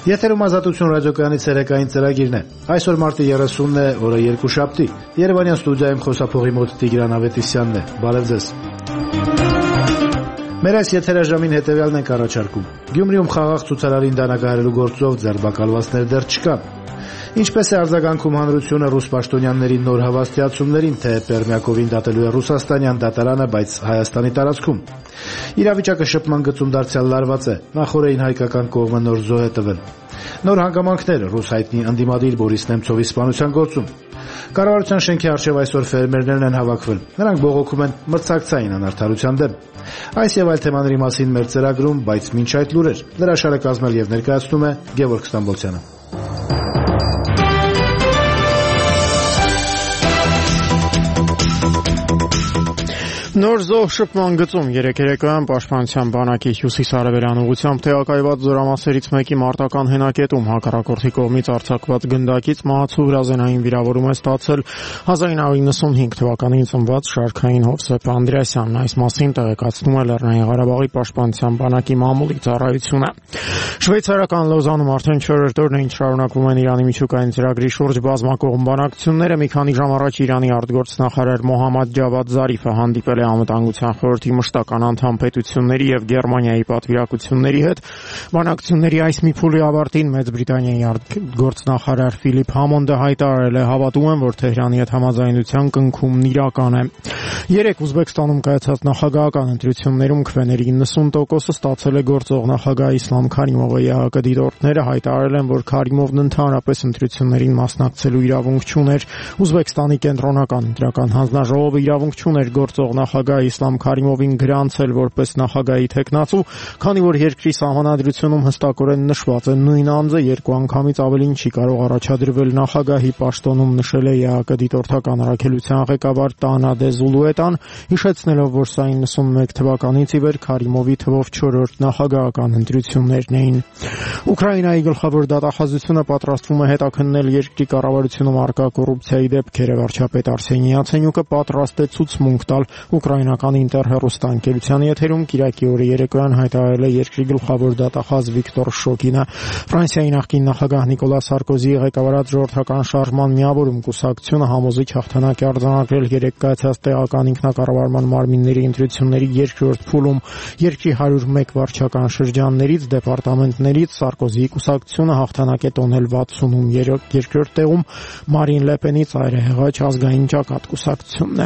Եթերում Ազատություն ռադիոկայանի ցերեկային ծրագիրն է։ Այսօր մարտի 30-ն է, օրը երկուշաբթի։ Երևանյան ստուդիայում խոսափողի մոտ Տիգրան Ավետիսյանն է։ Բարև ձեզ։ Մեր այս եթերաժամին հետևյալն ենք առաջարկում։ Գյումրիում խաղաղ ցուցարարին դանակահարելու գործով ձերբակալվածներ դեռ չկան։ Ինչպես է արձագանքում հանրությունը ռուս պաշտոնյաների նոր հավաստիացումներին, թե Պերմյակովին դատելու է ռուսաստանյան դատարանը, բայց Հայաստանի տարածքում։ Իրավիճակը շփման գծում դարձյալ լարված է։ Նախորդին հայկական կողմը նոր զոհ է տվել։ Նոր հանգամանքներ ռուս հայտնի ընդդիմադիր Բորիս Նեմցովի սպանության գործում։ Կառավարության շենքի առջև այսօր ֆերմերներն են հավաքվել։ Նրանք բողոքում են մրցակցային անարդարության դեմ։ Այս եւ այլ թեմաների մասին մեր ծրագրում, բայց մինչ այդ լուրեր։ Լրաշարը կազմել եւ ներկայացնում է Գևորգ Ստամբոլցյանը։ Նոր զոհ շփման գծում երեկոյան պաշտպանության բանակի հյուսիսարևելյան ուղղությամբ տեղակայված զորամասերից մեկի մարտական հենակետում հակառակորդի կողմից արձակված գնդակից մահացու հրազենային վիրավորում է ստացել 1995 թվականին ծնված շարքային Հովսեփ Անդրեասյանն։ Այս մասին տեղեկացնում է Լեռնային Ղարաբաղի պաշտպանության բանակի մամուլի ծառայությունը։ Շվեյցարական Լոզանում արդեն 4-րդ օրն է ինչ շարունակվում են Իրանի միջուկային ծրագրի շուրջ բազմակողմ բանակցությունները։ Մի քանի ժամ առաջ Իրանի արտգործնախարար Մոհամմադ Ջավադ Զարիֆը հանդիպել է Անվտանգության խորհրդի մշտական անդամ պետությունների եւ Գերմանիայի պատվիրակությունների հետ։ Բանակցությունների այս մի փուլի ավարտին Մեծ Բրիտանիայի արտգործնախարար Ֆիլիպ Համոնդը հայտարարել է. «Հավատում եմ, որ Թեհրանի հետ համաձայնության կնքումն իրական է»։ Երեկ Ուզբեկստանում կայացած նախագահական ընտրություններում քվեների 90%-ը ստացել է գործող նախագահ Իսլամ Քարիմովը։ ԵԱՀԿ դիտորդները հայտարարել են, որ Քարիմովն ընդհանրապես ընտրություններին մասնակցելու իրավունք չուներ։ Ուզբեկստանի կենտրոնական ընտրական հանձնաժողովը իրավունք չուներ գործող նախագահ Իսլամ Քարիմովին գրանցել որպես նախագահի թեկնածու, քանի որ երկրի սահմանադրությունում հստակորեն նշված է նույն անձը երկու անգամից ավելին չի կարող առաջադրվել նախագահի պաշտոնում, նշել է ԵԱՀԿ դիտորդական առաքելության ղեկավար Տանադե Զուլուետան, հիշեցնելով, որ սա 91 թվականից ի վեր Քարիմովի թվով 4-րդ նախագահական ընտրություններն էին։ Ուկրաինայի գլխավոր դատախազությունը պատրաստվում է հետաքննել երկրի կառավարությունում առկա կոռուպցիայի դեպքերը։ Վարչապետ Արսենի Յացենյուկը պատրաստ է ցուցմունք տալ ուկրաինական ինտերհեռուստաընկերության եթերում Կիրակի օրը երեկոյան հայտարարել է երկրի գլխավոր դատախազ Վիկտոր Շոկինը։ Ֆրանսիայի նախկին նախագահ Նիկոլա Սարկոզիի ղեկավարած ժողովրդական շարժման միավորում կուսակցությունը համոզիչ հաղթանակ է արձանագրել երեկ կայացած տեղական ինքնակառավարման մարմինների ընտրությունների երկրորդ փուլում։ Երկրի 101 վարչական շրջաններից, դեպարտամենտներից Սարկոզիի կուսակցությունը հաղթանակ է տոնել 60-ում, երկրորդ տեղում Մարին Լեպենի ծայրահեղաչ ազգային ճակատ կուսակցությունն է։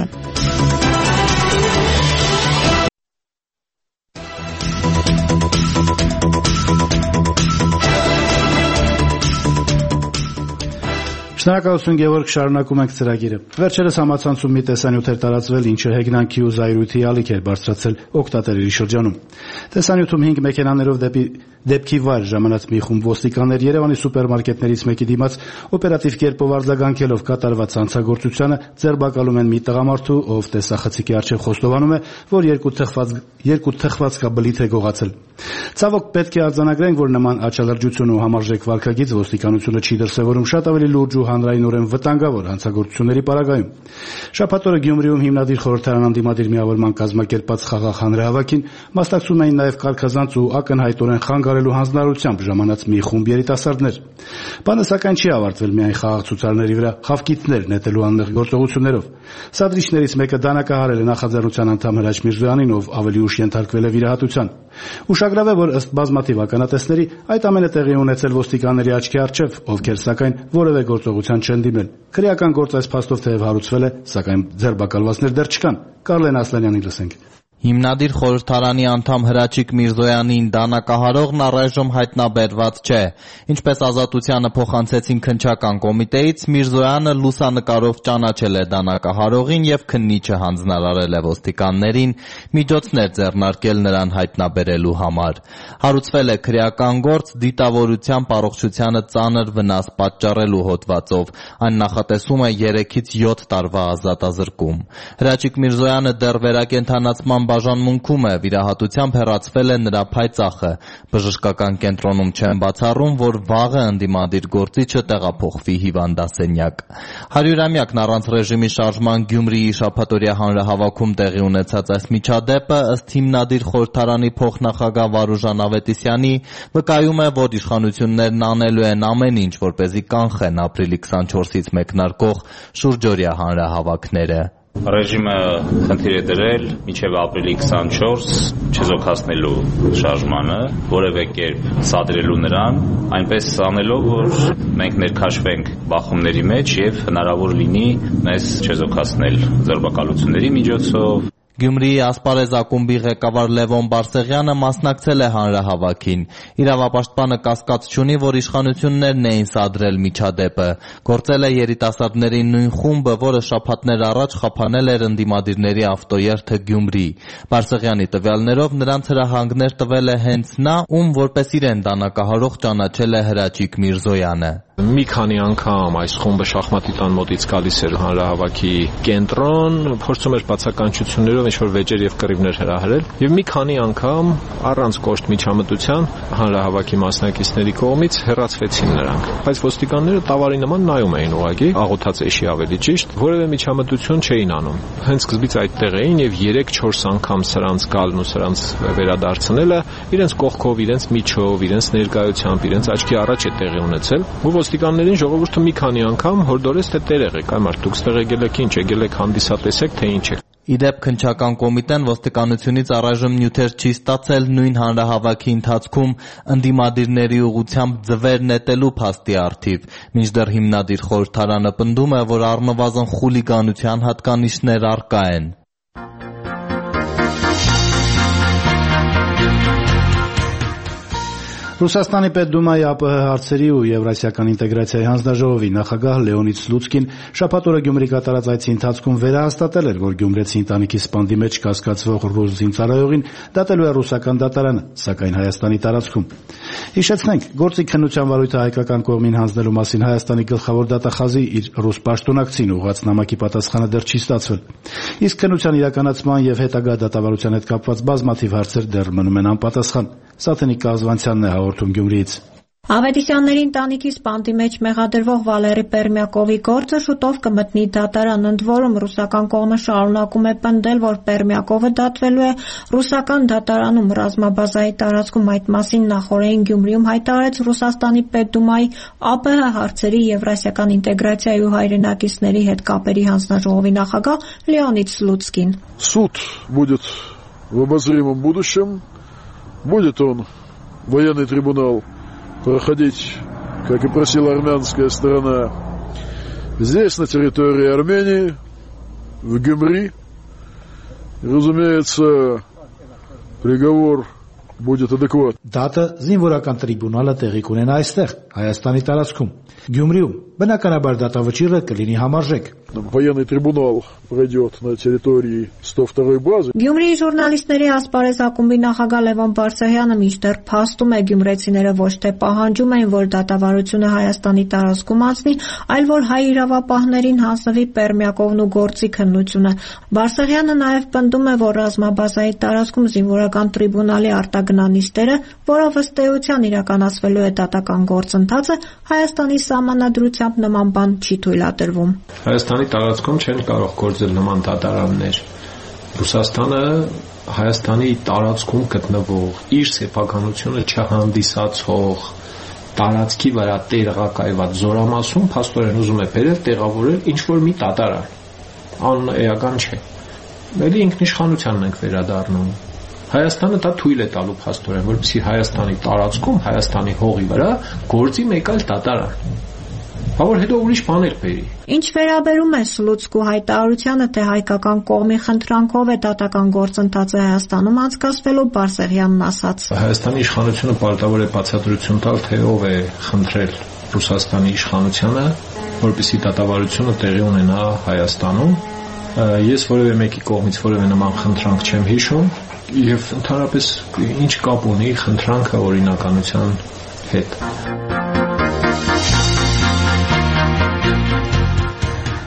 Շնորհակալություն Գևորգ, շարունակում ենք ծրագիրը։ Վերջերս համացանցում մի տեսանյութ էր տարածվել, ինչը հեգնանքի ու զայրույթի ալիք էր բարձրացել օգտատերերի շրջանում։ Տեսանյութում 5 մեքենաներով դեպքի վայր ժամանած մի խումբ ոստիկաններ Երևանի սուպերմարկետներից մեկի դիմաց օպերատիվ կերպով արձագանքելով կատարված հանցագործությանը ձերբակալում են մի տղամարդու, ով տեսախցիկի առջև խոստովանում է, որ երկու թխվածքաբլիթ է գողացել։ Ցավոք պետք է արձանագրենք, որ նման աչալրջություն ու համարժեք վարքագիծ ոստիկանությունը չի դրսևորում շատ ավելի լուրջ ու հանրայնորեն վտանգավոր հանցագործությունների պարագայում։ Շաբաթ օրը Գյումրիում հիմնադիր խորհրդարան անդիմադիր միավորման կազմակերպած խաղաղ հանրահավաքին մասնակցում էին նաև կարգազանց ու ակնհայտորեն խանգարելու հանձնարարությամբ ժամանած մի խումբ երիտասարդներ։ Բանը սակայն չի ավարտվել միայն խաղաղ ցուցարների վրա խավկիթներ նետելու աննեղ գործողություններով։ Սադրիչներից մեկը դանակահարել է նախաձեռնության անդամ Հրաչ Միրզոյանին, ով ավելի ուշ ենթարկվել է վիրահատության։ Ուշագրավ է, որ ըստ բազմաթիվ ականատեսների այդ ամենը տեղի ունեցել ոստիկանների աչքի առջև, ովքեր սակայն որևէ գործողության չեն դիմել։ Քրեական գործ այս փաստով թեև հարուցվել է, սակայն ձերբակալվածներ դեռ չկան։ Կարլեն Ասլանյանին լսենք։ Հիմնադիր խորհրդարանի անդամ Հրաչիկ Միրզոյանին դանակահարողն առայժմ հայտնաբերված չէ։ Ինչպես Ազատությանը փոխանցեցին քննչական կոմիտեից, Միրզոյանը լուսանկարով ճանաչել է դանակահարողին եւ քննիչը հանձնարարել է ոստիկաններին միջոցներ ձեռնարկել նրան հայտնաբերելու համար։ Հարուցվել է քրեական գործ դիտավորության առողջությանը ծանր վնաս պատճառելու հոդվածով։ Այն նախատեսում է 3-ից 7 տարվա ազատազրկում։ Հրաչիկ Միրզոյանը դեռ վերակենդանացման բաժանմունքում է, վիրահատությամբ հեռացվել է նրա փայծախը։ Բժշկական կենտրոնում չեն բացառում, որ վաղը ընդդիմադիր գործիչը տեղափոխվի հիվանդասենյակ։ 100-ամյակն առանց ռեժիմի շարժման Գյումրիի շաբաթօրյա հանրահավաքում տեղի ունեցած այս միջադեպը ըստ հիմնադիր խորհրդարանի փոխնախագահ Վարուժան Ավետիսյանի վկայում է, որ իշխանություններն անելու են ամեն ինչ, որպեսզի կանխեն ապրիլի 24-ից մեկնարկող շուրջօրյա հանրահավաքները։ Ռեժիմը խնդիր է դրել մինչև ապրիլի 24 չեզոքացնելու շարժմանը, որևէ կերպ սադրելու նրան, այնպես անելով, որ մենք ներքաշվենք բախումների մեջ եւ հնարավոր լինի մեզ չեզոքացնել ձերբակալությունների միջոցով։ Գյումրիի Ասպարեզ ակումբի ղեկավար Լևոն Բարսեղյանը մասնակցել է հանրահավաքին։ Իրավապաշտպանը կասկած չունի, որ իշխանություններն էին սադրել միջադեպը։ Գործել է երիտասարդների նույն խումբը, որը շաբաթներ առաջ խափանել էր ընդդիմադիրների ավտոերթը Գյումրի։ Բարսեղյանի տվյալներով նրանց հրահանգներ տվել է հենց նա, ում որպես իրեն դանակահարող ճանաչել է Հրաչիկ Միրզոյանը։ Մի քանի անգամ այս խումբը շախմատի տան մոտից գալիս էր հանրահավաքի կենտրոն, փորձում էր բացականչություններով ինչ-որ վեճեր եւ կռիվներ հրահրել եւ մի քանի անգամ առանց կոշտ միջամտության հանրահավաքի մասնակիցների կողմից հեռացվեցին նրանք, բայց ոստիկանները տավարի նման նայում էին ուղղակի, աղոթած էշի ավելի ճիշտ, որևէ միջամտություն չէին անում։ Հենց սկզբից այդտեղ էին եւ 3-4 անգամ սրանց գալն ու սրանց վերադարձնելը իրենց կողքով, իրենց միջով, իրենց ներկայությամբ, իրենց աչքի առաջ է տեղի ունեցել։ Ոստիկաններին ժողովուրդը մի քանի անգամ հորդորեց, թե տեր եղեք, այ մարդ դուք ստեղ եկել եք ինչ, եկել եք հանդիսատեսեք, թե ինչ եք։ Իդեպ քննչական կոմիտեն ոստիկանությունից առայժմ նյութեր չի ստացել նույն հանրահավաքի ընթացքում ընդդիմադիրների ուղղությամբ ձվեր նետելու փաստի առթիվ, մինչդեռ հիմնադիր խորհրդարանը պնդում է, որ առնվազն խուլիգանության հատկանիշներ առկա են։ Ռուսաստանի Պետդումայի ԱՊՀ հարցերի ու Եվրասիական ինտեգրացիայի հանձնաժողովի նախագահ Լեոնիդ Սլուցկին շաբաթ օրը Գյումրի կատարած այցի ընթացքում վերահաստատել էր, որ գյումրեցի ընտանիքի սպանդի մեջ կասկածվող ռուս զինծառայողին դատելու է ռուսական դատարանը, սակայն Հայաստանի տարածքում։ Հիշեցնենք, գործի քննության վարույթը հայկական կողմին հանձնելու մասին Հայաստանի գլխավոր դատախազի իր ռուս պաշտոնակցին ուղղված նամակի պատասխանը դեռ չի ստացվել։ Իսկ քննության իրականացման եւ հետագա դատավարության հետ կապված բազմաթիվ հարցեր դեռ մնում են անպատասխան։ Սաթենիկ Կազվանցյանն է հաղորդում Գյումրիից։ Ավետիսյանների ընտանիքի սպանդի մեջ մեղադրվող Վալերի Պերմյակովի գործը շուտով կմտնի դատարան, ընդ որում ռուսական կողմը շարունակում է պնդել, որ Պերմյակովը դատվելու է ռուսական դատարանում ռազմաբազայի տարածքում։ Այդ մասին նախօրեին Գյումրիում հայտարարեց Ռուսաստանի Պետդումայի ԱՊՀ հարցերի Եվրասիական ինտեգրացիայի ու հայրենակիցների հետ կապերի հանձնաժողովի նախագահ Լեոնիդ Սլուցկին։ Суд будет в обозримом будущем. Будет он, военный трибунал, проходить, как и просила армянская сторона, здесь, на территории Армении, в Гюмри. Разумеется, приговор будет адекватный. Դատը զինվորական տրիբունալը տեղի կունենա այստեղ, Հայաստանի տարածքում, Գյումրիում։ Բնականաբար դատավճիռը կլինի համարժեք։ Военный трибунал пройдет на территории 102-й базы. Գյումրիի ժուրնալիստների ասպարեզ ակումբի նախագահ Լևոն Բարսեղյանը մինչդեռ փաստում է գյումրեցիները ոչ թե պահանջում էին, որ դատավարությունը Հայաստանի տարածքում անցնի, այլ որ հայ իրավապահներին հանձնվի Պերմյակովն ու գործի քննությունը։ Բարսեղյանը նաև պնդում է, որ ռազմաբազայի տարածքում զինվորական տրիբունալի արտագնանիստերը, որով ըստ էության իրականացվելու է դատական գործընթացը, Հայաստանի սահմանադրությամբ նման բան չի թույլատրվում։ Հայաստանի տարածքում չեն կարող գործել նման դատարաններ։ Ռուսաստանը Հայաստանի տարածքում գտնվող իր սեփականությունը չհանդիսացող տարածքի վրա տեղակայված զորամասում փաստորեն ուզում է բերել տեղավորել ինչ-որ մի դատարան։ Անէական չէ։ Մելի ինքնիշխանությանն ենք վերադառնում։ Հայաստանը դա թույլ է տալու փաստորեն, որպեսզի Հայաստանի տարածքում, Հայաստանի հողի վրա գործի մեկ այլ դատարան։ Որ հետո ուրիշ բաներ բերի։ Ինչ վերաբերում է Սլուցկու հայտարարությանը, թե հայկական կողմի խնդրանքով է դատական գործընթացը Հայաստանում անցկացվելու, Բարսեղյանն ասաց. Հայաստանի իշխանությունը պարտավոր է բացատրություն տալ, թե ով է խնդրել Ռուսաստանի իշխանությանը, որպեսզի դատավարությունը տեղի ունենա Հայաստանում։ Ես որևէ մեկի կողմից որևէ նման խնդրանք չեմ հիշում, եւ ընդհանրապես ինչ կապ ունի խնդրանքը օրինականության հետ։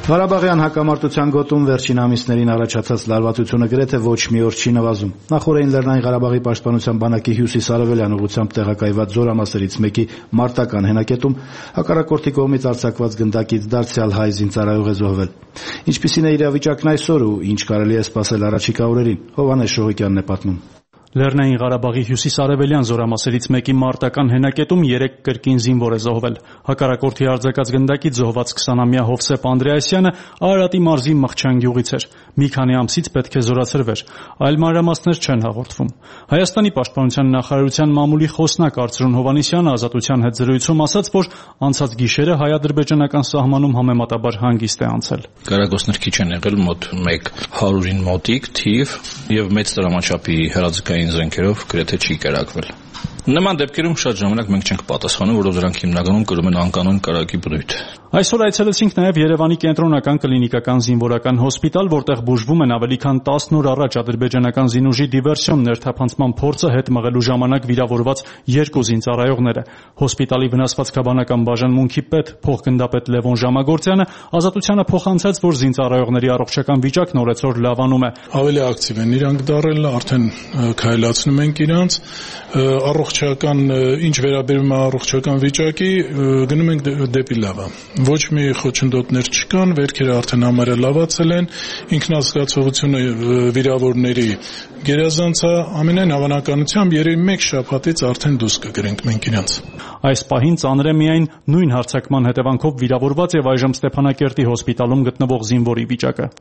Ղարաբաղյան հակամարտության գոտում վերջին ամիսներին առաջացած լարվածությունը գրեթե ոչ մի օր չի նվազում։ Նախորդին Լեռնային Ղարաբաղի պաշտպանության բանակի հյուսիս-արևելյան ուղղությամբ տեղակայված զորամասերից մեկի մարտական հենակետում հակառակորդի կողմից արձակված գնդակից դարձյալ հայ զինծառայող է զոհվել։ Ինչպիսին է իրավիճակն այսօր ու ինչ կարելի է սպասել առաջիկա օրերին, Հովհաննես Շողոկյանն է պատմում։ Լեռնային Ղարաբաղի հյուսիս-արևելյան զորամասերից մեկի մարտական հենակետում 3 կրկին զինվոր է զոհվել։ Հակառակորդի արձակած գնդակից զոհված 20-ամյա Հովսեփ Անդրեասյանը Արարատի մարզի Մղչյան գյուղից էր։ Մի քանի ամսից պետք է զորացրվեր, այլ մանրամասներ չեն հաղորդվում։ Հայաստանի պաշտպանության նախարարության մամուլի խոսնակ Արծրուն Հովհաննիսյանը Ազատության հետ զրույցում ասաց, որ անցած գիշերը հայ-ադրբեջանական սահմանում համեմատաբար հանգիստ է անցել։ Կարագոսներ քիչ են եղել, մոտ 100-ին մոտիկ թիվ եւ մեծ դրամաչափի հրաձգային զենքերով գրեթե չի կերակվել։ Նման դեպքերում շատ ժամանակ մենք չենք պատասխանում, որով դրանք հիմնականում կրում են անկանոն կարակի բնույթ։ Այսօր այցելեցինք նաև Երևանի կենտրոնական կլինիկական զինվորական հոսպիտալ, որտեղ բուժվում են ավելի քան 10 օր առաջ ադրբեջանական զինուժի դիվերսիոն ներթափանցման փորձը հետ մղելու ժամանակ վիրավորված 2 զինծառայողները։ Հոսպիտալի վնասված քաբանական բաժանմունքի պետ փոխգնդապետ Լևոն Ժամագործյանը Ազատությանը փոխանցեց, որ զինծառայողների առողջական վիճակն օրեցօր լավանում է։ Ավելի ակտիվ են իրանք դառել, արդեն քայլացնում ենք իրանց առողջական ինչ վերաբերում է առողջական վիճակի գնում ենք դեպի լավը։ Ոչ մի խոչընդոտներ չկան, վերքերը արդեն համարյա լավացել են, ինքնազգացողությունը վիրավորների գերազանց է, ամենայն հավանականությամբ երևի 1 շաբաթից արդեն դուրս կգրենք մենք իրանց։ Այս պահին ծանր է միայն նույն հարձակման հետևանքով վիրավորված եւ այժմ Ստեփանակերտի հոսպիտալում գտնվող զինվորի վիճակը։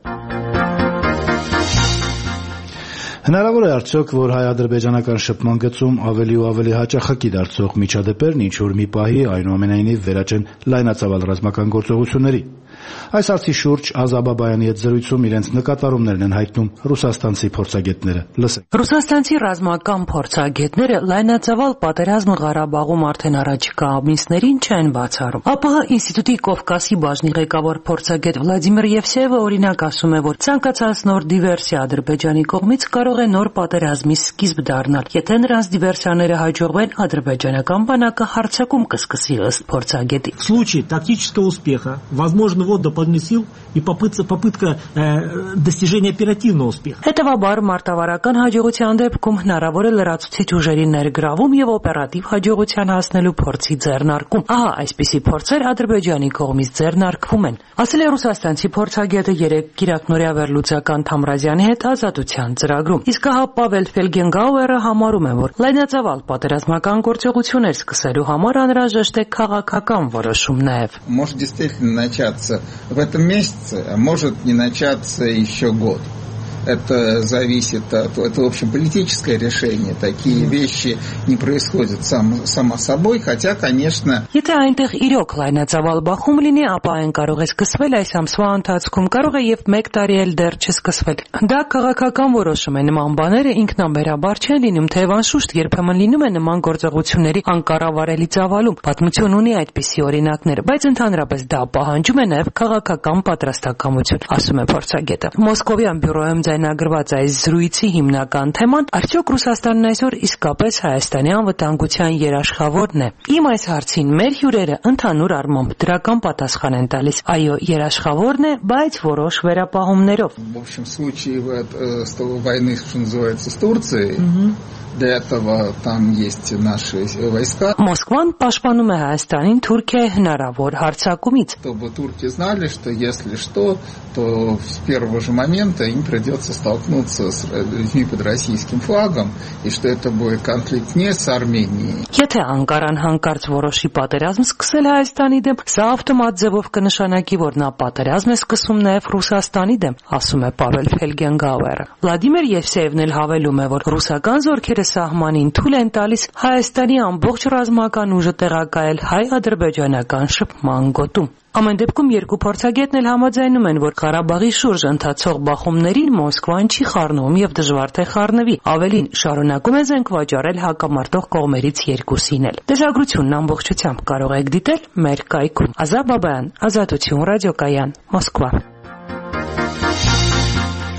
Հնարավոր է արդյոք, որ հայ-ադրբեջանական շփման գծում ավելի ու ավելի հաճախակի դարձող միջադեպերն ինչ-որ մի պահի այնուամենայնիվ վերաճեն լայնածավալ ռազմական գործողությունների։ Այս հարցի շուրջ Ազա Բաբայանի հետ զրույցում իրենց նկատառումներն են հայտնում ռուսաստանցի փորձագետները։ Լսենք։ Ռուսաստանցի ռազմական փորձագետները լայնածավալ պատերազմը Ղարաբաղում արդեն առաջիկա ամիսներին չեն բացառում։ ԱՊՀ ինստիտուտի Կովկասի բաժնի ղեկավար փորձագետ Վլադիմիր Եվսեևը օրինակ ասում է, որ ցանկացած նոր դիվերսիա Ադրբեջանի կողմից կարող է нոր պատերազմի սկիզբ дառնալ։ Եթե նրանց դիվերսիաները хажողվեն, ադրբեջանական բանակը հարձակում կսկսի ըստ փորձագետի։ В случае тактического успеха возможно ввод дополнительных сил и попытка достижения оперативного успеха. Հետևաբար մարտավարական հաջողության դեպքում հնարավոր է լրացուցիչ ուժերի ներգրավում եւ օպերատիվ հաջողության հասնելու փորձի ձեռնարկում։ Ահա այսպիսի փորձեր Ադրբեջանի կողմից ձեռնարկվում են։ Ասել է ռուսաստանցի փորձագետը 3 կիրակնօրյա վերլուծական Թամրազյանի հետ Ազատության ծրագրում։ Իսկ ահա Պավել Ֆելգենգաուերը համարում է, որ լայնածավալ պատերազմական գործողություններ սկսելու համար անհրաժեշտ է քաղաքական որոշում նաեւ։ Может действительно начаться в этом месяце, а может не начаться еще год. Это зависит от... Это, в общем, политическое решение. Такие вещи не происходят само собой, хотя, конечно... Եթե այնտեղ իրոք լայնածավալ բախում լինի, ապա այն կարող է սկսվել այս ամսվա ընթացքում, կարող է եւ 1 տարի էլ դեռ չսկսվել։ Դա քաղաքական որոշում է, նման բաները ինքնաբերաբար չեն լինում, թեև անշուշտ երբեմն լինում է նման գործողությունների անկառավարելի ծավալում։ Պատմություն ունի այդպիսի օրինակներ, բայց ընդհանրապես դա պահանջում է նաեւ քաղաքական պատրաստակամություն, ասում է փորձագետը։ Մոսկովյան բյուրոյում ձայնագրված այս զրույցի հիմնական թեման արդյոք Ռուսաստանն այսօր իսկապես Հայաստանի անվտանգության երաշխավորն է։ Իմ այս հարցին մեր հյուրերը ընդհանուր առմամբ դրական պատասխան են տալիս։ Այո, երաշխավորն է, բայց որոշ վերապահումներով։ В общем случае войны, что называется, с Турцией. Для этого там есть наши войска. Մոսկվան պաշտպանում է Հայաստանին Թուրքիայի հնարավոր հարձակումից։ Чтобы турки знали, что если что, то с первого же момента им придется столкнуться с людьми под российским флагом, и что это будет конфликт не с Арменией. Եթե Անկարան հանկարծ որոշի պատերազմ սկսել Հայաստանի դեմ, սա ավտոմատ ձևով կնշանակի, որ նա պատերազմ է սկսում նաև Ռուսաստանի դեմ, ասում է Պավել Ֆելգենգաուերը։ Վլադիմիր Եվսեևն էլ հավելում է, որ ռուսական զորքերը սահմանին թույլ են տալիս Հայաստանի ամբողջ ռազմական ուժը տեղակայել հայ-ադրբեջանական շփման գոտում։ Ամեն դեպքում երկու փորձագետն էլ համաձայնում են, որ Ղարաբաղի շուրջ ընթացող բախումներին Մոսկվան չի խառնվում եւ դժվար թե խառնվի։ Ավելին, շարունակում է զենք վաճառել հակամարտող կողմերից երկուսին էլ։ Տեսագրությունն ամբողջությամբ կարող եք դիտել մեր կայքում։ Ազա Բաբայան, Ազատություն ռադիոկայան, Մոսկվա։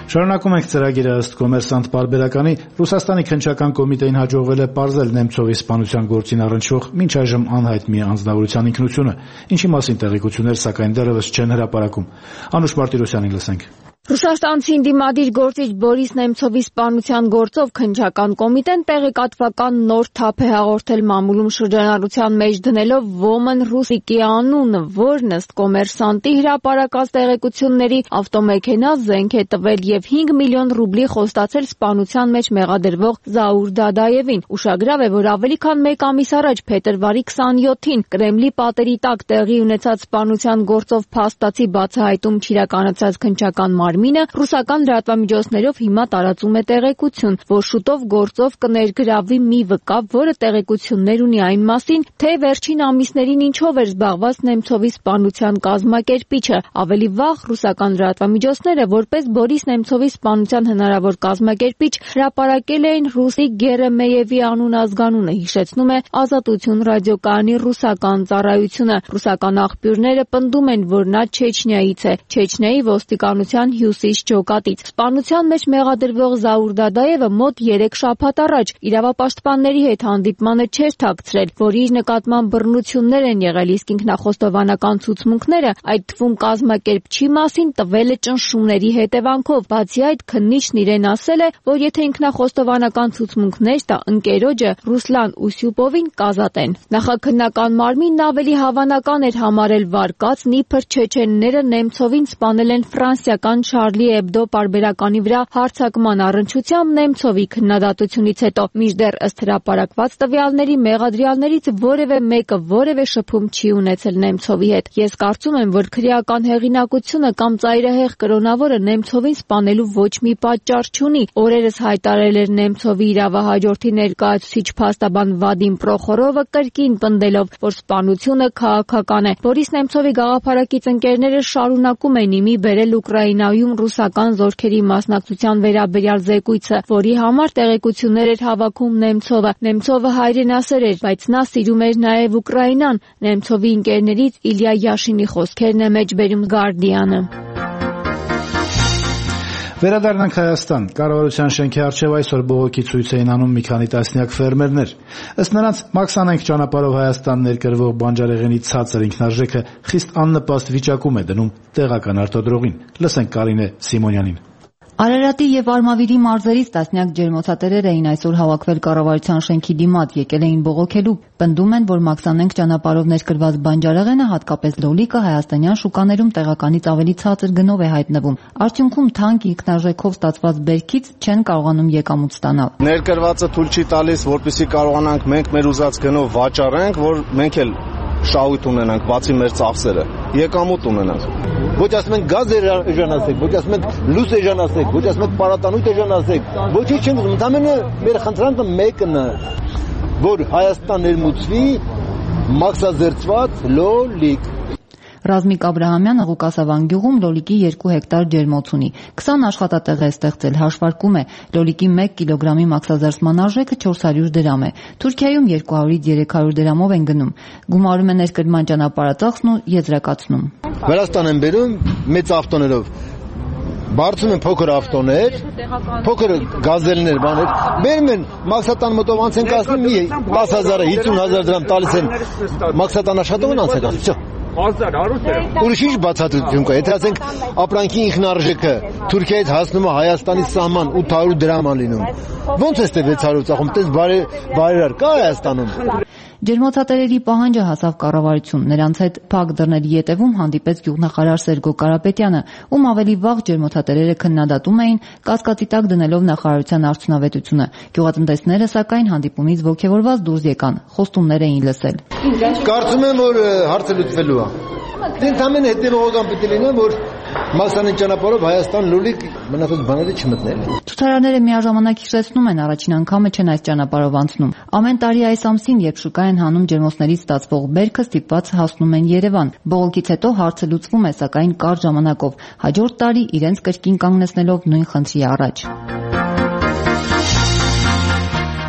Շարունակում ենք ծրագիրը ըստ Կոմերսանտ պարբերականի Ռուսաստանի քննչական կոմիտեին հաջողվել է պարզել Նեմցովի սպանության գործին առնչվող մինչ այժմ անհայտ մի անձնավորության ինքնությունը, ինչի մասին տեղեկություններ սակայն դեռևս չեն հրապարակում։ Անուշ Մարտիրոսյանին լսենք։ Ռուսաստանցի ընդդիմադիր գործիչ Բորիս Նեմցովի սպանության գործով քննչական կոմիտեն տեղեկատվական նոր թափ է հաղորդել մամուլում շրջանառության մեջ դնելով Woman Rusiki անունը, որն ըստ Կոմերսանտի հրապարակած տեղեկությունների ավտոմեքենա զենք է տվել եւ 5 միլիոն ռուբլի խոստացել սպանության մեջ մեղադրվող Զաուր Դադաևին։ Ուշագրավ է, որ ավելի քան 1 ամիս առաջ փետրվարի 27-ին Կրեմլի պատերի տակ տեղի ունեցած սպանության գործով փաստացի բացահայտում չիրականացած քննչական մարմինը ռուսական լրատվամիջոցներով հիմա տարածում է տեղեկություն, որ շուտով գործով կներգրավվի մի վկա, որը տեղեկություններ ունի այն մասին, թե վերջին ամիսներին ինչով էր զբաղված Նեմցովի սպանության կազմակերպիչը։ Ավելի վաղ ռուսական լրատվամիջոցները, որպես Բորիս Նեմցովի սպանության հնարավոր կազմակերպիչ, հրապարակել էին Ռուսիկ Գերեմեևի անուն ազգանունը, հիշեցնում է Ազատություն ռադիոկայանի ռուսական ծառայությունը։ Ռուսական աղբյուրները պնդում են, որ նա Չեչնիայից է, Չեչնիայի ոստիկանության հյուսիս ջոկատից։ Սպանության մեջ մեղադրվող Զաուր Դադաևը մոտ 3 շաբաթ առաջ իրավապաշտպանների հետ հանդիպմանը չէր թաքցրել, որ իր նկատմամբ բռնություններ են եղել, իսկ ինքնախոստովանական ցուցմունքները, այդ թվում կազմակերպչի մասին, տվել է ճնշումների հետևանքով։ Բացի այդ, քննիչն իրեն ասել է, որ եթե ինքնախոստովանական ցուցմունքներ տա ընկերոջը Ռուսլան Ուսյուպովին կազատեն։ Նախաքննական մարմինն ավելի հավանական էր համարել վարկածն, իբր չեչենները Նեմցովին սպանել են ֆրանսիական Շարլի Էբդո պարբերականի վրա հարձակման առնչությամբ Նեմցովի քննադատությունից հետո, մինչդեռ ըստ հրապարակված տվյալների մեղադրյալներից որևէ մեկը որևէ շփում չի ունեցել Նեմցովի հետ։ Ես կարծում եմ, որ քրեական հեղինակությունը կամ ծայրահեղ կրոնավորը Նեմցովին սպանելու ոչ մի պատճառ չունի։ Օրերս հայտարարել էր Նեմցովի իրավահաջորդի ներկայացուցիչ փաստաբան Վադիմ Պրոխորովը կրկին պնդելով, որ սպանությունը քաղաքական է։ Բորիս Նեմցովի գաղափարակից ընկերները շարունակում են իմի բերել Ուկրաինայում ռուսական զորքերի մասնակցության վերաբերյալ զեկույցը, որի համար տեղեկություններ էր հավաքում Նեմցովը։ Նեմցովը հայրենասեր էր, բայց նա սիրում էր նաև Ուկրաինան։ Նեմցովի ընկերներից Իլյա Յաշինի խոսքերն է մեջբերում Guardian-ը։ Վերադառնանք Հայաստան։ Կառավարության շենքի առջև այսօր բողոքի ցույց էին անում մի քանի տասնյակ ֆերմերներ։ Ըստ նրանց, մաքսանենք ճանապարհով Հայաստան ներկրվող բանջարեղենի ցածր ինքնարժեքը խիստ աննպաստ վիճակում է դնում տեղական արտադրողին։ Լսենք Կարինե Սիմոնյանին։ Արարատի եւ Արմավիրի մարզերից տասնյակ ջերմոցատերեր էին այսօր հավաքվել կառավարության շենքի դիմաց, եկել էին բողոքելու։ Պնդում են, որ մաքսանենք ճանապարհով ներկրված բանջարեղենը, հատկապես լոլիկը, հայաստանյան շուկաներում տեղականից ավելի ցածր գնով է հայտնվում։ Արդյունքում թանկ ինքնարժեքով ստացված բերքից չեն կարողանում եկամուտ ստանալ։ Ներկրվածը թույլ չի տալիս, որպեսզի կարողանանք մենք մեր ուզած գնով վաճառենք, որ մենք էլ շահույթ ունենանք, բացի մեր ծախսերը, եկամուտ ունենանք։ Ոչ ասում ենք գազ էժանացեք, ոչ ասում ենք լույս էժանացեք, ոչ ասում ենք պարատանույթ էժանացեք։ Ոչինչ չենք ուզում, ընդամենը մեր խնդրանքը մեկն է, որ Հայաստան ներմուծվի մաքսազերծված լոլիկ։ Ռազմիկ Աբրահամյանը Ղուկասավան գյուղում լոլիկի 2 հեկտար ջերմոց ունի։ 20 աշխատատեղ է ստեղծել, հաշվարկում է։ Լոլիկի 1 կիլոգրամի մաքսազերծման արժեքը 400 դրամ է։ Թուրքիայում 200-ից 300 դրամով են գնում։ Գումարում է ներկրման ճանապարհածախսն ու եզրակացնում։ Վրաստան են բերում մեծ ավտոներով։ Բարձում են փոքր ավտոներ, փոքր գազելներ, բաներ։ Բերում են մաքսատան մոտով անց են կասնում 10,000-ը 50,000 դրամ տալիս են մաքսատան աշխատողն անց է կասում։ Ուրիշ ինչ բացատրություն կա, եթե ասենք ապրանքի ինքնարժեքը Թուրքիայից հասնում է Հայաստանի սահման 800 դրամ է լինում։ Ոնց է ստե 600 ծախում, տես բարերար կա Հայաստանում։ Ջերմոցատերերի պահանջը հասավ կառավարություն։ Նրանց հետ փակ դռների ետևում հանդիպեց գյուղնախարար Սերգո Կարապետյանը, ում ավելի վաղ ջերմոցատերերը քննադատում էին կասկածի տակ դնելով նախարարության արդյունավետությունը։ Գյուղատնտեսները սակայն հանդիպումից ոգևորված դուրս եկան, խոստումներ էին լսել։ Կարծում եմ, որ հարցը լուծվելու է։ Ընդամենը հետևողական պետք է լինի, որ մաքսանենք ճանապարհով Հայաստան լոլիկ մնացած բաները չմտնել։ Ցուցարարները միաժամանակ հիշեցնում են, առաջին անգամը չեն այս ճանապարհով անցնում։ Ամեն տարի այս ամսին, երբ շուկա են հանում ջերմոցներից ստացվող բերքը, ստիպված հասնում են Երևան։ Բողոքից հետո հարցը լուծվում է, սակայն կարճ ժամանակով։ Հաջորդ տարի իրենց կրկին կանգնեցնելով նույն խնդրի առաջ։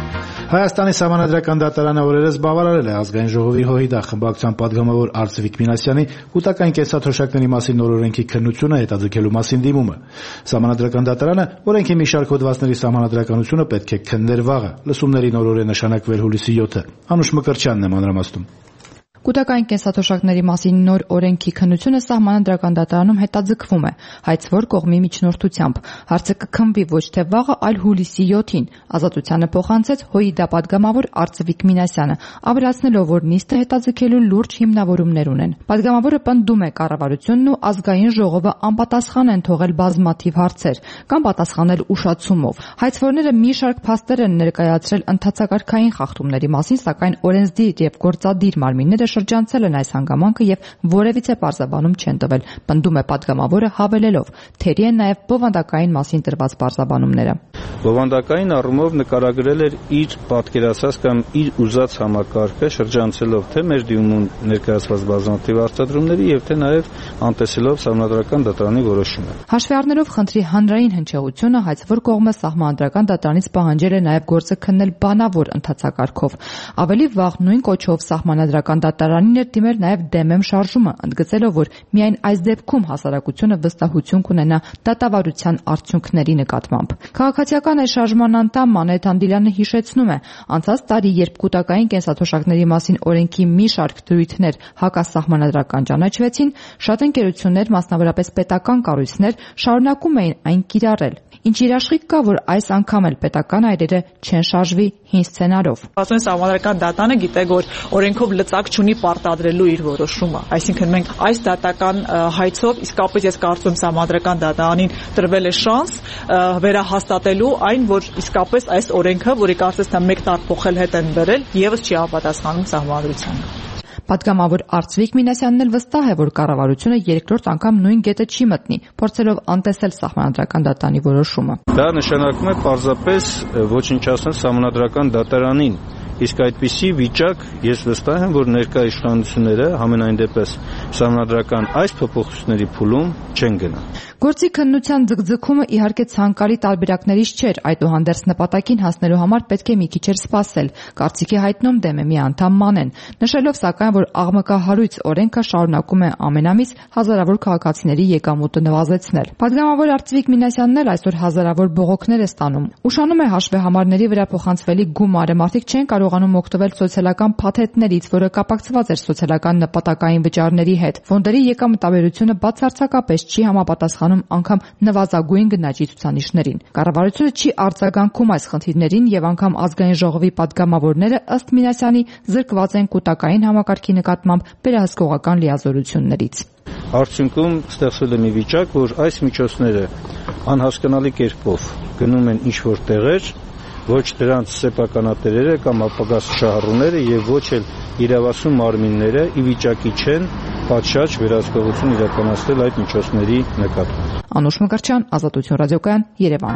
Հայաստանի Սահմանադրական դատարանը օրերս բավարարել է ազգային ժողովի ՀՅԴ խմբակցության պատգամավոր Արծվիկ Մինասյանի կൂട്ടակային կենսաթոշակների մասին նոր օրենքի քննությունը հետաձգելու մասին դիմումը։ Սահմանադրական դատարանը օրենքի մի շարք հոդվածների սահմանադրականությունը պետք է քններ վաղը։ Լսումների նոր օր է նշանակվել հուլիսի 7-ը։ Անուշ Մկրտչյանն է մանրամասնում։ Կൂട്ടակային կենսաթոշակների մասին նոր օրենքի քննությունը Սահմանադրական դատարանում հետաձգվում է, հայց որ կողմի միջնորդությամբ։ Հարցը կքննվի ոչ թե վաղը, այլ հուլիսի 7-ին։ Ազատությանը փոխանցեց ՀՅԴ պատգամավոր Արծվիկ Մինասյանը, ավելացնելով, որ նիստը հետաձգելու լուրջ հիմնավորումներ ունեն։ Պատգամավորը պնդում է կառավարությունն ու ազգային ժողովը անպատասխան են թողել բազմաթիվ հարցեր, կամ պատասխանել ուշացումով։ Հայցվորները մի շարք փաստեր են ներկայացրել ընթացակարգային խախտումների մասին, սակայն օրենսդիր եւ գործադիր մարմինները շրջանցել են այս հանգամանքը եւ որևիցե պարզաբանում չեն տվել, պնդում է պատգամավորը հավելելով, թերի են նաեւ բովանդակային մասին տրված պարզաբանումները։ Բովանդակային առումով նկարագրել էր իր պատկերացած կամ իր ուզած համակարգը, շրջանցելով թե մեր դիմումում ներկայացված բազմաթիվ արտադրումների եւ թե նաեւ անտեսելով Սահմանադրական դատարանի որոշումը։ Հաշվի առնելով խնդրի հանրային հնչեղությունը, հայցվոր կողմը Սահմանադրական դատարանից պահանջել է նաեւ գործը քննել բանավոր ընթացակարգով։ Ավելի վաղ նույն կոչով Սահմանադրական դատարանին էր դիմել նաև դեմեմ շարժումը, ընդգծելով, որ միայն այս դեպքում հասարակությունը վստահություն կունենա դատավարության արդյունքների նկատմամբ։ Քաղաքացիական այս շարժման անդամ Մանեթ Անդիլյանը հիշեցնում է, անցած տարի, երբ կൂട്ടակային կենսաթոշակների մասին օրենքի մի շարք դրույթներ հակասահմանադրական ճանաչվեցին, շատ ընկերություններ, մասնավորապես պետական կառույցներ, շարունակում էին այն կիրառել։ Ինչ երաշխիք կա, որ այս անգամ էլ պետական այրերը չեն շարժվի հին սցենարով։ Ասում են Սահմանադրական դատարանը գիտե, որ օրենքով լծակ չունի պարտադրելու իր որոշումը։ Այսինքն մենք այս դատական հայցով իսկապես ես կարծում Սահմանադրական դատարանին տրվել է շանս վերահաստատելու այն, որ իսկապես այս օրենքը, որի կարծես թե 1 տար փոխել հետ են բերել, եւս չի համապատասխանում սահմանադրությանը։ Պատգամավոր Արծվիկ Մինասյանն էլ վստահ է, որ կառավարությունը երկրորդ անգամ նույն գետը չի մտնի, փորձելով անտեսել Սահմանադրական դատարանի որոշումը։ Դա նշանակում է պարզապես ոչնչացնել Սահմանադրական դատարանին, իսկ այդպիսի վիճակ ես վստահ եմ, որ ներկա իշխանությունները համենայն դեպս Սահմանադրական այս փոփոխությունների փուլում չեն գնա։ Գործի քննության ձգձգումը իհարկե ցանկալի տարբերակներից չէր, այդուհանդերձ նպատակին հասնելու համար պետք է մի քիչ սպասել, կարծիքի հայտնում դեմեմի անդամ Մանեն, նշելով սակայն, որ աղմկահարույց օրենքը շարունակում է ամեն ամիս հազարավոր քաղաքացիների եկամուտը նվազեցնել։ Պատգամավոր Արծվիկ Մինասյանն էլ այսօր հազարավոր բողոքներ է ստանում։ Ուշանում է հաշվեհամարների վրա փոխանցվելի գումարը, մարդիկ չեն կարողանում օգտվել սոցիալական փաթեթներից, որը կապակցված էր սոցիալական նպատակային վճարների հետ։ Ֆոնդերի եկամտաբերությունը բացարձակապես չի համապատասխանում անգամ նվազագույն գնաճի ցուցանիշներին։ Կառավարությունը չի արձագանքում այս խնդիրներին եւ անգամ ազգային ժողովի պատգամավորները ըստ Մինասյանի զրկված են կൂട്ടակային համակարգի նկատմամբ վերահսկողական լիազորություններից։ Արդյունքում ստեղծվել է մի վիճակ, որ այս միջոցները անհասկանալի կերպով գնում են ինչ-որ տեղեր, ոչ դրանց սեփականատերերը կամ ապագա շահառուները եւ ոչ էլ իրավասու մարմինները ի վիճակի չեն պատշաճ վերահսկողություն իրականացնել այդ միջոցների նկատմամբ։ Անուշ Մկրտչյան, Ազատություն ռադիոկայան, Երևան։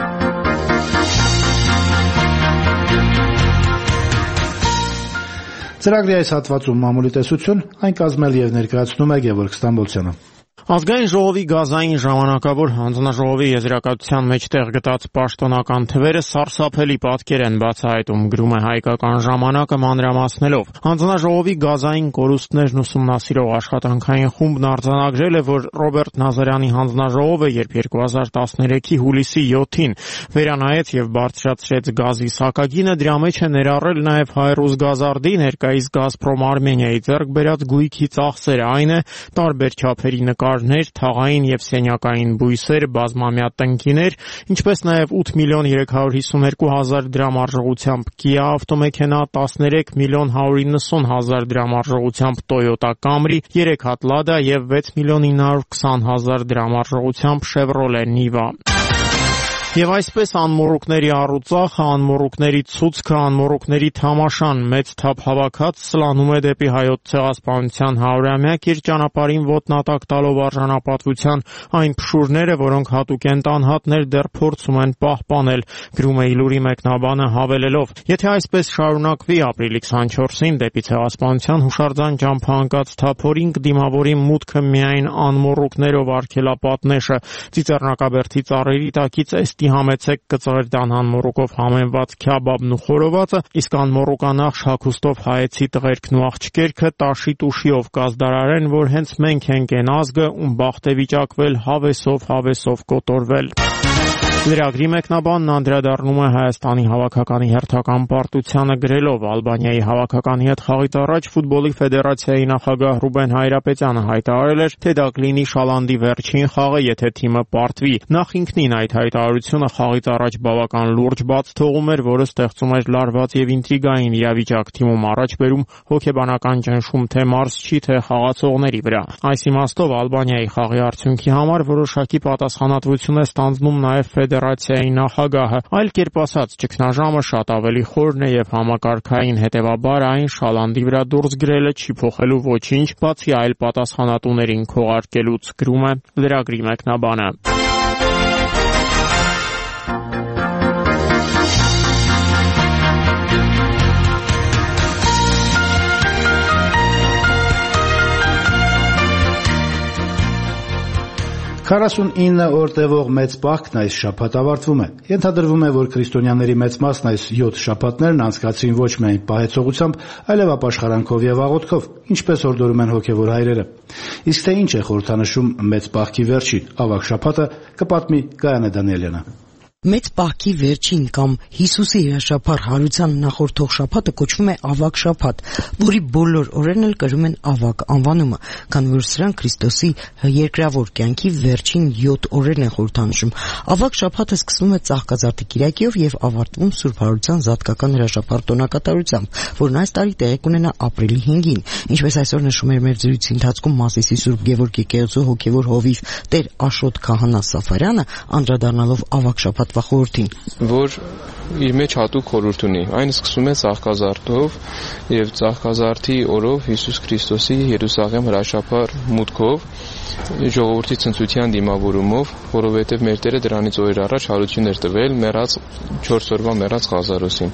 Ծրագրի այս հատվածում մամուլի տեսություն այն կազմել եւ ներկայացնում է Գևորգ Ստամբոլցյանը։ Ազգային ժողովի գազային ժամանակավոր հանձնաժողովի եզրակացության մեջ տեղ գտած պաշտոնական թվերը սարսափելի պատկեր են բացահայտում, գրում է Հայկական ժամանակը մանրամասնելով։ Հանձնաժողովի գազային կորուստներն ուսումնասիրող աշխատանքային խումբն արձանագրել է, որ Ռոբերտ Նազարյանի հանձնաժողովը, երբ 2013-ի հուլիսի 7-ին վերանայեց եւ բարձրացրեց գազի սակագինը, դրա մեջ է ներառել նաեւ Հայրուսգազարդի, ներկայիս Գազպրոմ Արմենիայի ձեռք բերած գույքի ծախսերը, այն է տարբեր չափերի նկարներ, թաղային եւ սենյակային բույսեր, բազմամյա տնկիներ, ինչպես նաեւ 8 միլիոն 352 հազար դրամ արժողությամբ Kia ավտոմեքենա, 13 միլիոն 190 հազար դրամ արժողությամբ Toyota Camry, 3 հատ Lada եւ 6 միլիոն 920 հազար դրամ արժողությամբ Chevrolet Niva։ Եվ այսպես անմոռուկների առուծախը, անմոռուկների ցուցքը, անմոռուկների թամաշան մեծ թափ հավաքած սլանում է դեպի հայոց ցեղասպանության 100-ամյակ իր ճանապարհին ոտնատակ տալով արժանապատվության այն փշուրները, որոնք հատուկ են տանհատներ դեռ փորձում են պահպանել, գրում է Իլուրի մեկնաբանը հավելելով. Եթե այսպես շարունակվի ապրիլի 24-ին դեպի ցեղասպանության հուշարձան ճամփա ընկած թափորին կդիմավորի մուտքը միայն անմոռուկներով արգելապատնեշը, ծիծեռնակաբերդի ծառերի տակից Կհամեցեք կծղերտան հանմորուկով համենված քյաբաբն ու խորովածը, իսկ անմորուկանախ շաքուստով հայեցի տղերքն ու աղջկերքը տաշի տուշիով կազդարարեն, որ հենց մենք ենք են ազգը, ում բախտ է վիճակվել հավեսով կոտորվել։ Լրագրի մեկնաբանն անդրադառնում է Հայաստանի հավաքականի հերթական պարտությանը գրելով Ալբանիայի հավաքականի հետ խաղից առաջ ֆուտբոլի ֆեդերացիայի նախագահ Ռուբեն Հայրապետյանը հայտարարել էր, թե դա կլինի Շալանդի վերջին խաղը, եթե թիմը պարտվի։ Նախ ինքնին այդ հայտարարությունը խաղից առաջ բավական լուրջ բաց թողում էր, որը ստեղծում էր լարված եւ ինտրիգային իրավիճակ, թիմում առաջ բերում հոգեբանական ճնշում թե մարզչի, թե խաղացողների վրա։ Այս իմաստով Ալբանիայի խաղի արդյունքի համար որոշակի պատասխանատվություն է ստանձնում նաեւ ֆեդերացիայի նախագահը, այլ կերպ ասած, ճգնաժամը շատ ավելի խորն է եւ համակարգային, հետեւաբար այն Շալանդի վրա դուրս գրելը չի փոխելու ոչինչ, բացի այլ պատասխանատուներին քողարկելուց, գրում է լրագրի մեկնաբանը։ «49 օր տևող մեծ պահքն այս շաբաթ ավարտվում է։ Ենթադրվում է, որ քրիստոնյաների մեծ մասն այս 7 շաբաթներն անցկացրին ոչ միայն պահեցողությամբ, այլև ապաշխարանքով եւ աղոթքով, ինչպես օրդորում են հոգեվոր հայրերը։ Իսկ թե ինչ է խորհրդանշում մեծ պահքի վերջին ավագ շաբաթը, կպատմի Գայանե Դանիելյանը։ Մեծ պահքի վերջին կամ Հիսուսի հրաշափառ հարության նախորդող շաբաթը կոչվում է ավագ շաբաթ, որի բոլոր օրերն էլ կրում են ավագ անվանումը, քանի որ սրանք Քրիստոսի երկրավոր կյանքի վերջին 7 օրերն են խորհրդանշում։ Ավագ շաբաթը սկսվում է Ծաղկազարդի կիրակիով եւ ավարտվում Սուրբ Հարության զատկական հրաշափառ տոնակատարությամբ, որն այս տարի տեղի կունենա ապրիլի 5-ին, ինչպես այսօր նշում էր մեր զրույցի ընթացքում Մասիսի Սուրբ Գևորգ եկեղեցու հոգևոր հովիվ Տեր Աշոտ Քահանա Սաֆարյանը, անդրադառնալով ավագ շաբաթվա խորհրդին, որ իր մեջ հատուկ խորհուրդ ունի։ Այն սկսում է Ծաղկազարդով եւ Ծաղկազարդի օրով Հիսուս Քրիստոսի Երուսաղեմ հրաշափառ մուտքով ժողովրդի ցնծության դիմավորումով, որովհետև մեր Տերը դրանից օրեր առաջ հարություն էր տվել մեռած 4 օրվա մեռած Ղազարոսին։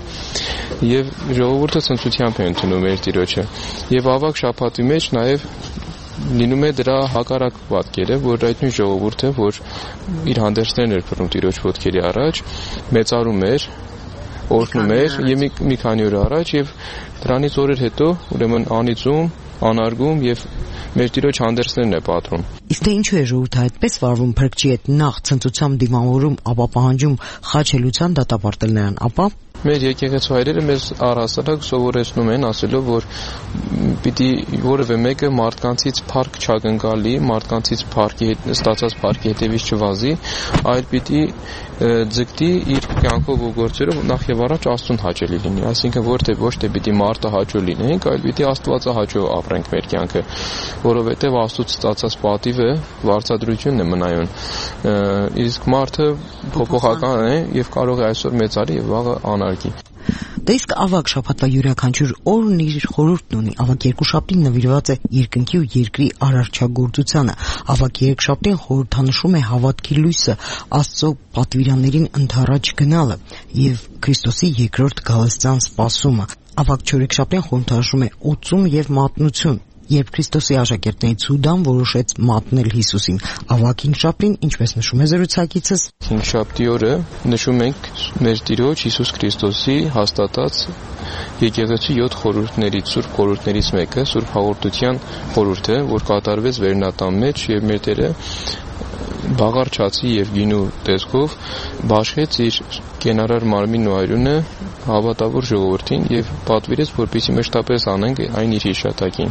Եվ ժողովուրդը ցնծությամբ է ընդունում մեր Տիրոջը։ Եվ ավագ շաբաթի մեջ նաև լինում է դրա հակառակ պատկերը, որ այդ նույն ժողովուրդը, որ իր հանդերձներն էր բռնում Տիրոջ ոտքերի առաջ, մեծարում էր, օրհնում էր եւ մի քանի օր առաջ եւ դրանից օրեր հետո ուրեմն անիծում, անարգում եւ մեր Տիրոջ հանդերձներն է պատռում։ Իսկ թե ինչու է ժողովուրդը այդպես վարվում փրկչի հետ նախ ցնծությամբ դիմավորում, ապա պահանջում խաչելության դատապարտել նրան, ապա մեր եկեղեցու հայրերը մեզ առհասարակ սովորեցնում են ասելով, որ պիտի որևէ մեկը մարդկանցից փառք չակնկալի, մարդկանցից ստացած փառքի հետևից չվազի, այլ պիտի ձգտի իր կյանքով ու գործերով նախ եւ առաջ Աստծուն հաճելի լինի, այսինքն ոչ թե պիտի մարդը հաճո լինենք, այլ պիտի Աստվածահաճո ապրենք մեր կյանքը, որովհետեւ Աստծուց ստացած պատիվը վարձատրությունն է մնայուն, իսկ մարդը փոփոխական է եւ կարող է այսօր մեծարի եւ վաղը անարգի։ Դա իսկ ավագ շաբաթվա յուրաքանչյուր օրն իր խորհուրդն ունի։ Ավագ երկուշաբթին նվիրված է երկնքի ու երկրի արարչագործությանը։ Ավագ երեքշաբթին խորհրդանշում է հավատքի լույսը, Աստծո պատվիրաններին ընդառաջ գնալը եւ Քրիստոսի երկրորդ գալստյան սպասումը։ Ավագ չորեքշաբթին խորհրդանշում է օծում եւ մատնություն, երբ Քրիստոսի աշակերտներից Հուդան որոշեց մատնել Հիսուսին։ Ավագ հինգշաբթին, ինչպես նշում է զրուցակիցս, հինգշաբթի օրը նշում ենք մեր Տիրոջ Հիսուս Քրիստոսի հաստատած եկեղեցու 7 խորհուրդներից, սուրբ խորհուրդներից մեկը, սուրբ հաղորդության խորհուրդը, որ կատարվեց Վերնատան մեջ եւ մեր Տերը բաղարչացի եւ գինու տեսքով բաշխեց իր կենարար մարմինն ու արյունը հավատավոր ժողովրդին եւ պատվիրեց, որպեսզի մշտապես անենք այն իր հիշատակին։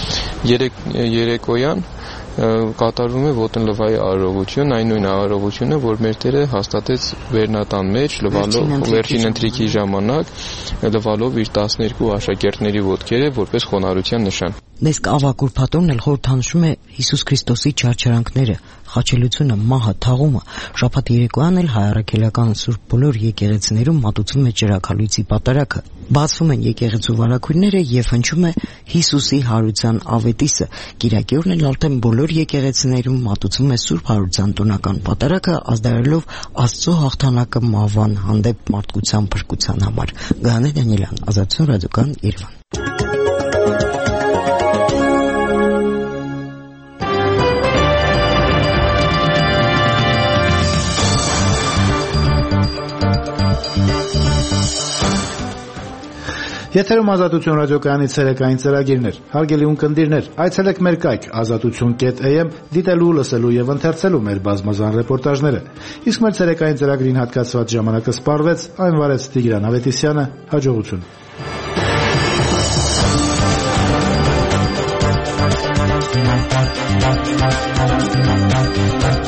Երեկոյան կատարվում է ոտնլվայի արարողություն, այն նույն արարողությունը, որ մեր Տերը հաստատեց Վերնատան մեջ, լվալով վերջին ընթրիքի ժամանակ, լվալով իր 12 աշակերտների ոտքերը որպես խոնարհության նշան։ Նեսկ ավագ ուրբաթօրն էլ խորհրդանշում է Հիսուս Քրիստոսի չարչարանքները, խաչելությունը, մահը, թաղումը։ Շաբաթ երեկոյան էլ հայ առաքելական սուրբ բոլոր եկեղեցիներում մատուցվում է ճրագալույցի պատարագը։ Բացվում են եկեղեցու վարագույրները եւ հնչում է Հիսուսի հարության ավետիսը։ Կիրակի օրն էլ արդեն բոլոր եկեղեցիներում մատուցվում է Սուրբ Հարության տոնական պատարագը, ազդարելով Աստծո հաղթանակը մահվան հանդեպ մարդկության փրկության համար։ Գայանե Դանիելյան, Ազատություն ռադիոկան, Երևան։ Եթերում Ազատություն ռադիոկայանի ցերեկային ծրագիրներ։ Հարգելի ունկնդիրներ, այցելեք մեր կայք azatutun.am դիտելու, լսելու եւ ընթերցելու մեր բազմազան ռեպորտաժները։ Իսկ մեր ցերեկային ծրագրին հատկացված ժամանակը սպառվեց, այն վարեց Տիգրան Ավետիսյանը, հաջողություն։